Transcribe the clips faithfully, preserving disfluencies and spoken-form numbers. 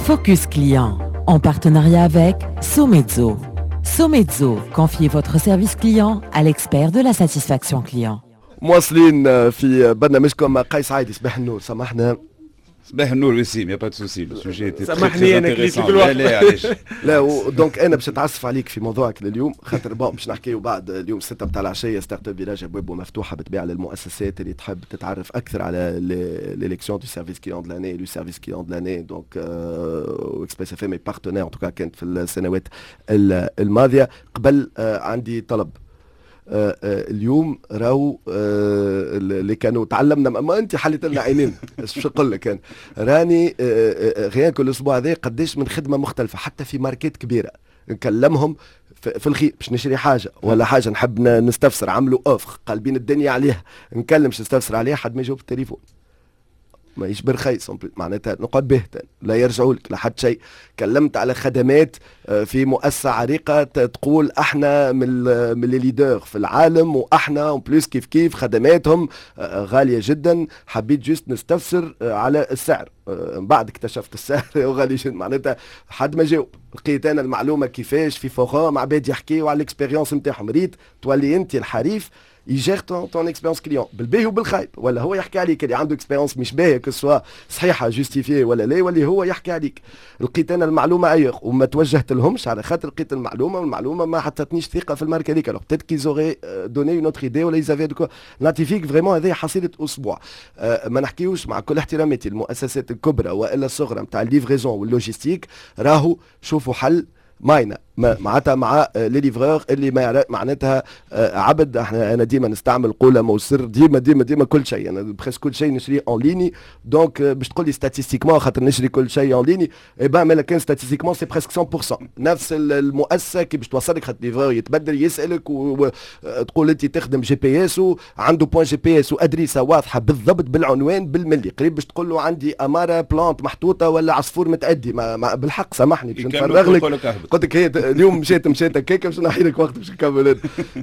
Focus Client, en partenariat avec Somezzo. Somezzo, confiez votre service client à l'expert de la satisfaction client. مواصلين في برنامجكم قيس عايدي. صباح النور. سامحنا. صباح النور وسيم، يا با دو سوسي، لو سوجي تي سامحني انا كليت في الوقت. لا علاش لا دونك انا باش نتعسف عليك في موضوعك لليوم، خاطر بون باش نحكيو بعد اليوم ستة متاع العشيه ستارت اب فيلاج ابوابه مفتوحه بالطبيعه للمؤسسات اللي تحب تتعرف اكثر على ليليكسيون دو سيرفيس كليون دو لاني لو سيرفيس كليون دو لاني. دونك اكسبريس اف ام اي بارتنير ان توكا كانت في السنوات الماضيه. قبل عندي طلب. آه آه اليوم راهو آه اللي كانوا تعلمنا، ما انت حليت لنا عينين ايش نقول لك انا راني غير كل اسبوع هذا قديش من خدمه مختلفه حتى في ماركات كبيره نكلمهم في الخير باش نشري حاجه ولا حاجه نحب نستفسر، عملوا اوفر قلبين الدنيا عليها، نكلم باش نستفسر عليها حد ما يجاوب التليفون، ما يشبر خيس معناتها نقعد بهتا لا يرجعوا لك لحد شيء. كلمت على خدمات في مؤسسه عريقه تقول احنا من من لي ليدر في العالم واحنا اون بليس كيف كيف خدماتهم غاليه جدا، حبيت جست نستفسر على السعر، من بعد اكتشفت السعر غالي جدا معناتها حد ما جاوب. لقيت انا المعلومه كيفاش في فورام عباد يحكيوا على الاكسبيريونس نتاعهم، ريت تولي انت الحريف يجير طون طون اكسبيريونس كليون بالباهي وبالخايب، ولا هو يحكي عليك اللي عنده اكسبيريونس مش باهيه كسوا صحيحه جوستيفي ولا لا، ولا هو يحكي عليك. لقيت انا المعلومه ايغ وما توجهت لهمش على خاطر لقيت المعلومه والمعلومه ما حطتنيش ثقه في الماركه هذيك. الوغ بتيت كي زوري دوني اون اوتر ايدي ولا يزافي دو ناتيفيك فريمون. هذه حصيله اسبوع. أه ما نحكيوش مع كل احتراماتي المؤسسات الكبرى والا الصغرى نتاع الليفريزون واللوجيستيك، راهو شوفوا حل ماينه معناتها مع لي ليفرور اللي ما معناتها عبد. احنا انا ديما نستعمل قوله موسر ديما ديما ديما كل شيء انا بريس كل شيء نشري اون ليني. دونك باش تقول لي ستاتيستيكمون خاطر نشري كل شيء اون ليني، اي با مالا كان ستاتيستيكمون سي بريسك مية بالمية نفس المؤسسه كي باش توصلك خاطر ليفرور يتبدل يسالك وتقول انت تخدم جي بي اس وعنده بوان جي بي اس وادريسه واضحه بالضبط بالعنوان بالملي، قريب باش تقول له عندي اماره بلانت محطوطه ولا عصفور متادي. ما ما بالحق سامحني باش نفرغ لك قلت لك هي اليوم مشيت مشيت هكاك باش نحي لك وقت باش نكمل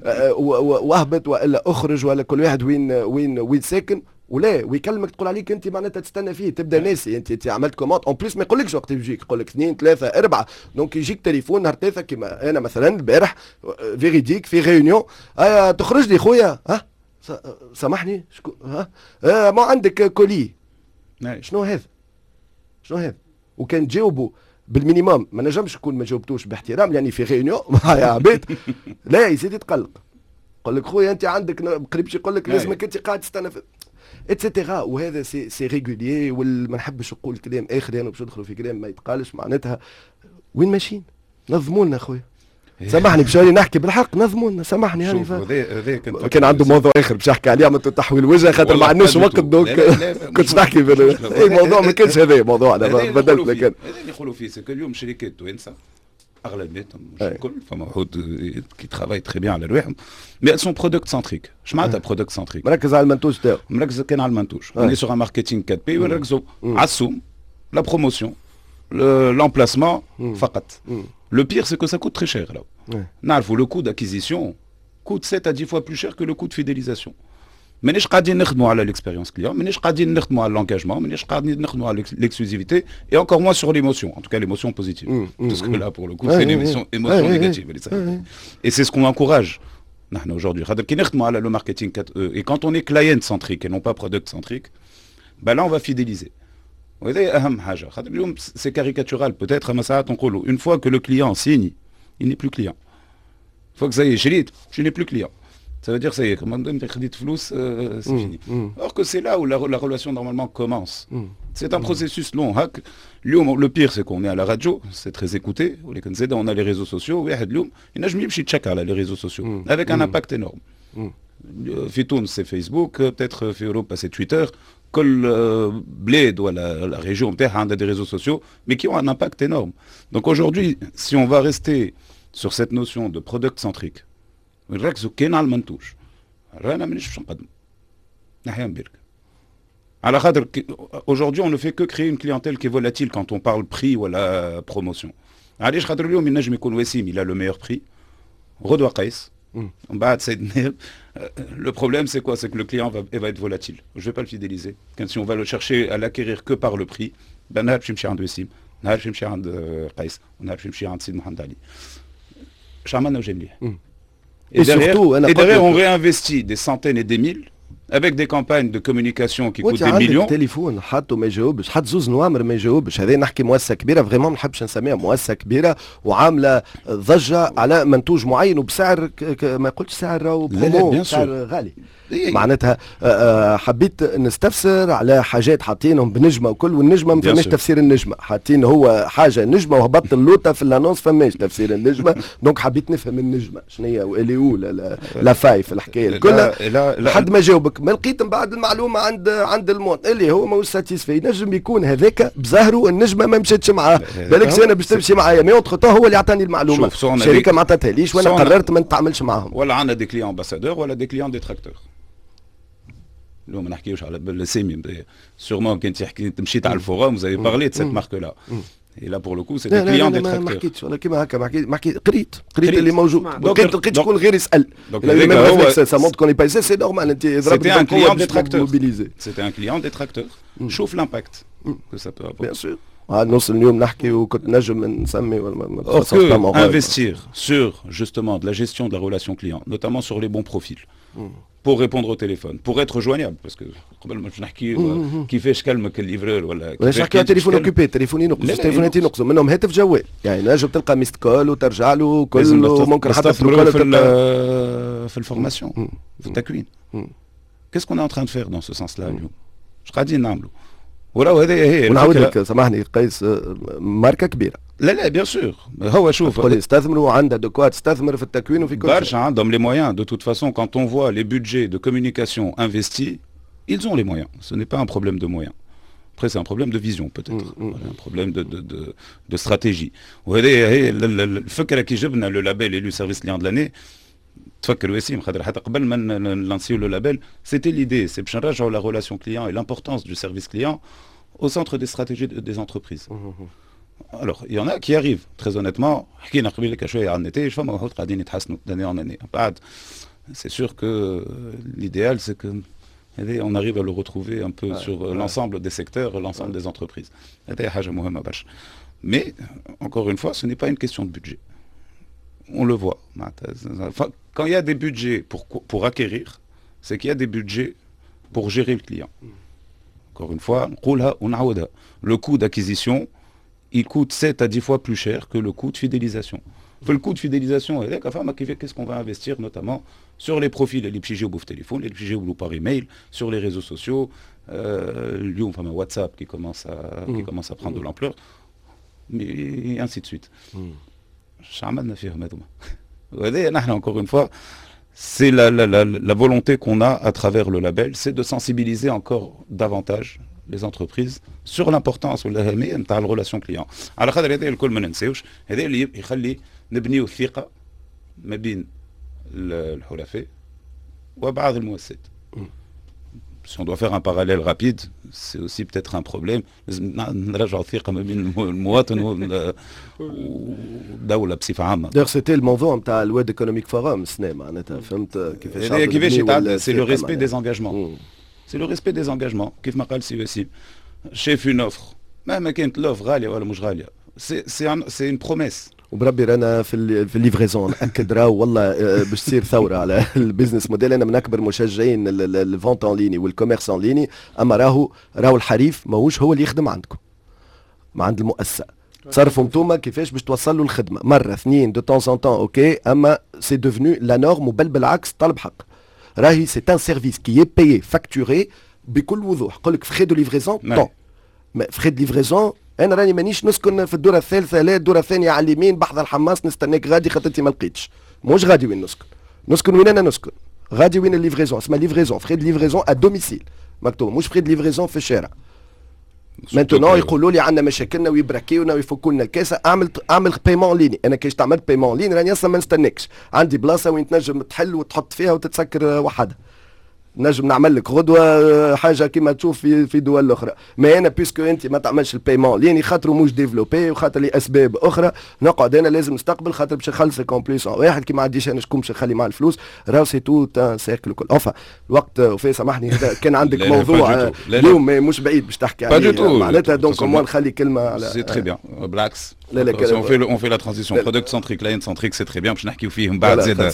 واهبط والا اخرج ولا كل واحد وين وين وين ساكن ولا ويكلمك تقول عليك انت معناتها تستنى فيه تبدا ناسي انت انت عملت كوموند اون بليس ما يقولكش وقت يجيك، يقول لك اثنين ثلاثه اربعه. دونك يجيك تليفون نهار ثلاثه كيما انا مثلا البارح فيريديك في ريونيون آه تخرج لي خويا ها سامحني شكون ها آه ما عندك كولي شنو هذا شنو هذا وكان تجاوبوا بالمينيموم. ما نجمش نكون ما جاوبتوش باحترام لاني في ريونيون مع عباد لا يزيد يتقلق يقول لك خويا انت عندك قريب شي يقول لك لازمك انت قاعد تستنى اتسيتيرا. وهذا سي سي ريغوليي وما نحبش نقول كلام اخر انا باش ندخلوا في كلام ما يتقالش معناتها. وين ماشيين نظموا لنا خويا سامحني باش نحكي بالحق نظموا لنا سامحني هاني ف... كان عنده موضوع اخر باش نحكي عليه عملت تحويل وجه خاطر ما عندناش وقت دونك كنت نحكي في اي موضوع ما كانش هذا موضوعنا بدلت لكن هذا اللي يقولوا فيه سكو اليوم شركات توانسه اغلبيتهم مش الكل فما وحود كي ترافاي تري بيان على رواحهم مي سون برودكت سنتريك. اش معناتها برودكت سنتريك؟ مركز على المنتوج تاعو مركز كان على المنتوج. اوني سور ان ماركتينغ أربعة بي ونركزوا على السوم لا بروموسيون l'emplacement فقط. Le pire c'est que ça coûte très cher là. نعرفوا le coût d'acquisition coûte sept à dix fois plus cher que le coût de fidélisation. مانيش قاعدين نخدموا على l'expérience client, مانيش قاعدين نخدموا على l'engagement, مانيش قاعدين نخدموا على l'exclusivité et encore moins sur l'émotion, en tout cas l'émotion positive. Parce que là pour le coup c'est l'émotion émotion négative. Et c'est ce qu'on encourage. نحن aujourd'hui خاطر كي نخدموا على le marketing quatre E et quand on est client centrique et non pas product centrique, ben là on va fidéliser. وهذا أهم حاجة. خاطر اليوم c'est caricatural peut-être أما ساعات نقولوا une fois que le client signe, il n'est plus client. Une fois que ça y est شريت, je n'ai plus client. Ça veut dire ça y est, comme on dit crédit flous, euh, c'est mmh, fini. Mmh. Alors que c'est là où la, la relation normalement commence. Mmh. C'est un mmh. processus long. Le pire c'est qu'on est à la radio, c'est très écouté. On a les réseaux sociaux. Il n'a jamais eu de check les réseaux sociaux, mmh. avec un mmh. impact énorme. Fitoun c'est Facebook, peut-être في Europe c'est Twitter. كل بلاد ولا la région نتاعها عندها des réseaux sociaux, mais qui ont un impact énorme. Donc aujourd'hui, si on va rester sur cette notion de product centrique, نركزوا كان على المنتوج. رانا مانيش باش نقدم. نحيا برك. على خاطر aujourd'hui on ne fait que créer une clientèle qui est volatile quand on parle prix ou la promotion. علاش خاطر اليوم ينجم يكون وسيم il a le meilleur prix. غدوة قيس. On bat le problème c'est quoi? C'est que le client va, va être volatile. Je vais pas le fidéliser. Quand si on va le chercher à l'acquérir que par le prix, ben là je me cherche un deuxième. نهار يمشي عند قيس ونهار يمشي عند سيد محمد علي. اش عملنا وجا مليح. Et derrière, et derrière on réinvestit des centaines et des mille avec des campagnes de communication qui coûtent des millions. تليفون حطه ما يجاوبش، حط زوز نوامر ما يجاوبش، هذا نحكي مؤسسه كبيره فريمون ما نحبش نسميها مؤسسه كبيره وعامله ضجه على منتوج معين وبسعر ما قلتش سعر راهو برومو سعر غالي. معناتها حبيت نستفسر على حاجات حاطينهم بنجمه وكل، والنجمه ما فماش تفسير النجمه، حاطين هو حاجه نجمه وهبط اللوطه في الانونس فماش تفسير النجمه، دونك حبيت نفهم النجمه شنو هي واللي هو لا فاي في الحكايه كلها لحد ما جاوبك. ما لقيت من بعد المعلومه عند عند الموت اللي هو ماهوش ساتيسفي، نجم يكون هذاك بظاهره النجمه ما مشاتش معاه، بالك انا باش تمشي معايا مي اونتخ هو اللي عطاني المعلومه، الشركه ما عطاتها ليش وانا قررت ما نتعاملش معاهم. ولا عندنا دي كليون امباسادور ولا دي كليون ديتراكتور. اليوم ما نحكيوش على بالسيمي سيغمون كنت تحكي مشيت على الفوروم vous avez parlé de cette marque là. Et là pour le coup c'est des clients détracteurs. ما حكيتش ولا كيما هكا ما حكيت ما حكيت قريت قريت اللي موجود، دونك انت لقيت شكون غير يسال. سا مونت كون بايسي سي نورمال انت ضربت un client détracteur. C'était un client détracteur. شوف l'impact que ça peut avoir. Bien sûr. نص اليوم نحكي وكنت نجم نسمي ولا investir sur justement de la gestion de la relation client, notamment sur les bons profils. Pour répondre au téléphone, pour être joignable, parce que قبل ما نحكي كيفاش كلمك الليفرور ولا كيفاش نحكي على تليفون اوكيبي، تليفوني نقص، تليفوناتي نقص، منهم هاتف جوال، يعني نجم تلقى ميست كول وترجع له كله، ممكن حتى في في الفورماسيون في التكوين. Qu'est-ce qu'on est en train de faire dans ce sens-là اليوم؟ اش قاعدين نعملوا؟ وراو هذه هي ونعاود لك سامحني قيس ماركه كبيره. لا لا بيان سور هو شوف تقول يستثمروا وعنده دوكوا تستثمر في التكوين وفي كل شيء. برشا عندهم لي مويان دو توت فاسون quand on voit les budgets de communication investis ils ont les moyens, ce n'est pas un problème de moyens. Après c'est un problème de vision peut-être, mm, mm. un problème de de de de stratégie. وهذه هي الفكره كي جبنا لو لابيل élu service client de l'année. تفكر وسيم خاطر حتى قبل ما نلانسيو لو لابيل c'était l'idée c'est باش نرجعوا la relation client et l'importance du service client au centre des stratégies des entreprises. Alors, il y en a qui arrivent, très honnêtement. C'est sûr que l'idéal, c'est qu'on arrive à le retrouver un peu ouais, sur ouais. l'ensemble des secteurs, l'ensemble ouais. des entreprises. Mais, encore une fois, ce n'est pas une question de budget. On le voit. Quand il y a des budgets pour, pour acquérir, c'est qu'il y a des budgets pour gérer le client. Encore une fois, le coût d'acquisition, il coûte sept à dix fois plus cher que le coût de fidélisation. Le coût de fidélisation, qu'est-ce qu'on va investir notamment sur les profils, les psychés au téléphone, les psychés ou par email, sur les réseaux sociaux, euh, enfin, WhatsApp qui commence, à, mmh. qui commence à prendre mmh. de l'ampleur, mais et ainsi de suite. Mmh. Encore une fois, c'est la, la, la, la volonté qu'on a à travers le label, c'est de sensibiliser encore davantage les entreprises sur l'importance والأهمية نتاع الريلاسيون كليون. على خاطر هذا الكل ما ننساوش، هذا اللي يخلي نبنيو الثقة ما بين الحلفاء وبعض المؤسسات. Si on doit faire un parallèle rapide, c'est aussi peut-être un problème. نرجعوا الثقة ما بين المواطن والدولة بصفة عامة. D'ailleurs c'était الموضوع نتاع الواد ايكونوميك فورم السنة معناتها فهمت كيفاش كيفاش يتعدى c'est le respect des engagements. C'est le respect des engagements. كيف ما قال سي وسيم شاف une offre مهما كانت l'offre غالية ولا مش غالية c'est c'est un, c'est une promesse. وبربي رانا في في الليفريزون ناكد راهو والله باش تصير ثوره على البيزنس موديل. انا من اكبر مشجعين الفونت اون ليني والكوميرس اون ليني، اما راهو راهو الحريف ماهوش هو اللي يخدم عندكم ما عند المؤسسه. تصرفوا انتوما كيفاش باش توصلوا الخدمه مره اثنين دو طون ان طون اوكي، اما سي ديفنو لا نورم وبل بالعكس طلب حق. راهي سي ان سيرفيس كي اي بايي فاكتوري بكل وضوح. يقول لك فخي دو ليفريزون طون فخي دو ليفريزون. انا راني مانيش نسكن في الدوره الثالثه لا الدوره الثانيه على اليمين بحذا الحماس نستناك غادي خاطرتي ما لقيتش. موش غادي وين نسكن، نسكن وين انا نسكن، غادي وين الليفريزون اسمها ليفريزون فخي دو ليفريزون ا دوميسيل مكتوب، مش فخي دو ليفريزون في الشارع. مانتونون يقولوا لي عندنا مشاكلنا ويبركيونا ويفكوا لنا الكاسه، اعمل اعمل بايمون ليني. انا كيش تعمل بايمون ليني راني اصلا ما نستناكش، عندي بلاصه وين تنجم تحل وتحط فيها وتتسكر وحدها. نجم نعمل لك غدوه حاجه كيما تشوف في في دول اخرى. ما انا بيسكو انت ما تعملش البايمون لاني خاطر موش ديفلوبي وخاطر لي اسباب اخرى نقعد انا لازم نستقبل خاطر باش نخلصك اون بليس واحد كي ما عنديش انا شكون باش نخلي معاه الفلوس راهو سي تو تان سيركل كل اوفا الوقت وفي سامحني كان عندك موضوع اليوم مش بعيد باش تحكي عليه معناتها دونك مو نخلي كلمه على سي تري بيان بالعكس. on fait le, on fait la transition product centric client centric c'est très bien باش نحكيو فيه من بعد زاد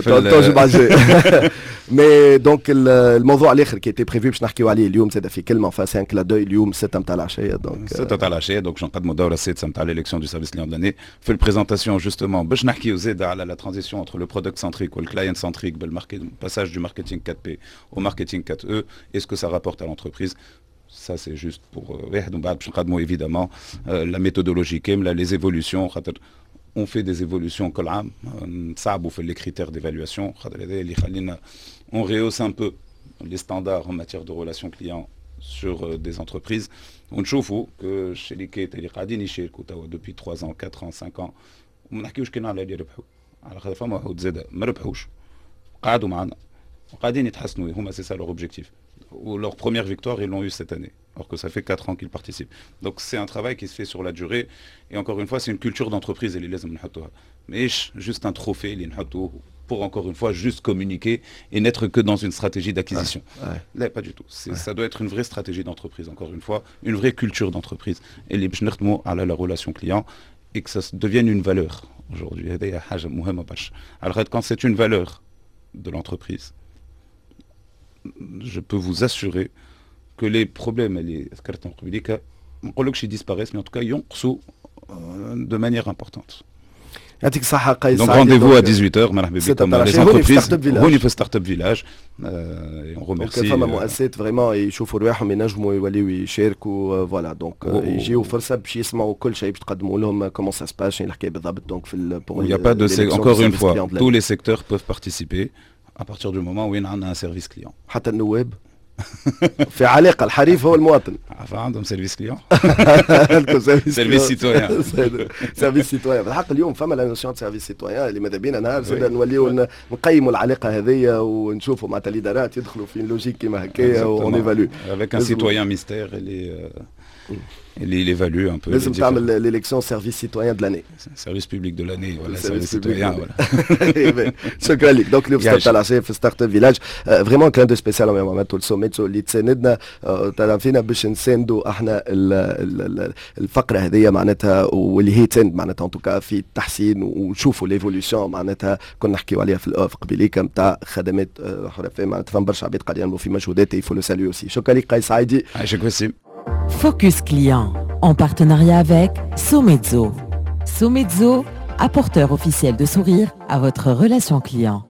مي دونك الموضوع الاخر كي تي بريفي باش نحكيو عليه اليوم زاد في كلمه فا سان كلا دوي اليوم ستة نتاع العشيه دونك ستة نتاع العشيه دونك باش نقدموا الدوره السادسه نتاع ليليكسيون دو سيرفيس كليون دو لاني في البريزونطاسيون جوستومون باش نحكيو زاد على لا ترانزيسيون entre le product centric ou le client centric بالpassage du marketing quatre P au marketing quatre E est-ce que ça rapporte à l'entreprise. Ça c'est juste pour واحد ومن بعد باش نقدموا évidemment la méthodologie كامله les évolutions خاطر on fait des évolutions كل عام نصعبوا في les critères d'évaluation خاطر هذا اللي يخلينا on rehausse un peu les standards en matière de relations clients sur euh, des entreprises. ونشوفوا que الشركات اللي قاعدين يشاركوا توا depuis trois ans quatre ans cinq ans وما نحكيوش كان على اللي ربحوا على خاطر فما واحد زاد ما ربحوش قعدوا معنا وقاعدين يتحسنوا هما c'est ça leur objectif. Ou leur première victoire, ils l'ont eu cette année, alors que ça fait quatre ans qu'ils participent. Donc c'est un travail qui se fait sur la durée, et encore une fois, c'est une culture d'entreprise, et les laisse mais juste un trophée, pour encore une fois, juste communiquer et n'être que dans une stratégie d'acquisition. Ouais, ouais. Là, pas du tout. Ouais. Ça doit être une vraie stratégie d'entreprise, encore une fois, une vraie culture d'entreprise. Et les bchnirtmo à la relation client, et que ça devienne une valeur aujourd'hui. Alors quand c'est une valeur de l'entreprise, je peux vous assurer que les problèmes et les cartons publics, ils disparaissent, mais en tout cas, ils ont de manière importante. Donc rendez-vous à dix-huit heures, comme les entreprises, on y fait Startup Village, et on remercie. فما مؤسسات فريمون يشوفوا رواحهم ينجموا يوليو يشاركوا فوالا دونك يجيو فرصه باش يسمعوا كل شيء باش تقدموا لهم كومون سا سباس شنو الحكايه بالضبط دونك في il n'y a pas de encore une fois tous les secteurs peuvent participer à partir du moment où il y a un service client. حتى النواب في علاقه الحريف هو المواطن. عندهم سيرفيس كليون. سيرفيس سيتويان. سيرفيس سيتويان بالحق اليوم فما لا نوسيون سيرفيس سيتويان اللي ماذا بينا نهار زاد نوليو نقيموا العلاقه هذيا ونشوفوا مع الادارات يدخلوا في لوجيك كيما هكايا اون ايفالو. Avec un citoyen mystère il évalue un peu. لازم تعمل l'élection service citoyen de l'année. Service public de l'année ولا service citoyen voilà. شكرا لك. دونك اليوم ستارت على شيء في ستارت اب فيلاج فريمون كان دو سبيسيال ميم عملتوا السوميتسو اللي تساندنا تعرفينا باش نساندوا احنا الفقره هذه معناتها واللي هي تساند معناتها ان توكا في التحسين ونشوفوا ليفوليوشن معناتها كنا نحكيو عليها في الاوف قبيليك نتاع خدمات حرفيه معناتها فما برشا عباد قاعدين يعملوا في مجهودات يفو لو ساليو اوسي. شكرا لك قيس عايدي. عايشك وسيم. Focus Client, en partenariat avec Somezzo. Somezzo, apporteur officiel de sourire à votre relation client.